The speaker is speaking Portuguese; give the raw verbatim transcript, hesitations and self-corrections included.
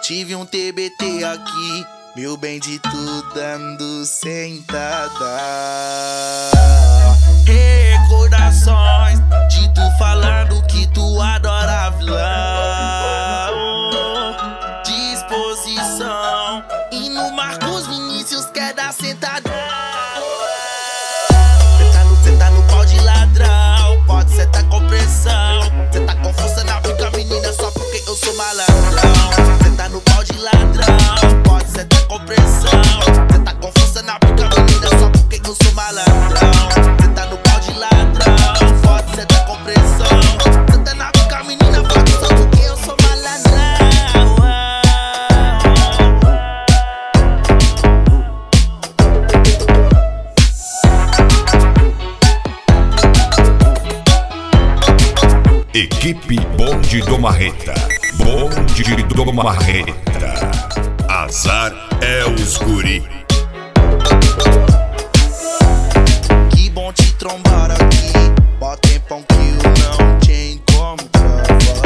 Tive um T B T aqui, meu bem de tu dando sentada. Recordações de tu falando que tu adora vilão. Disposição, e no Marcos Vinícius quer dar sentada. Cê tá no, cê tá no pau de ladrão, pode cê tá com pressão. Cê tá com força na pica, menina, só porque eu sou malandrão. Cê tá no pau de ladrão, pode cê tá com pressão. Cê tá com força na pica, menina, só porque eu sou malandrão. Cê tá no pau de ladrão, pode cê tá com pressão. Cê tá na pica, menina, pode só porque eu sou malandrão. Equipe Bonde do Marreta. Bonde do Marreta. Azar é os guri. Que bom te trombar aqui. Bota tempão que eu não te encontro.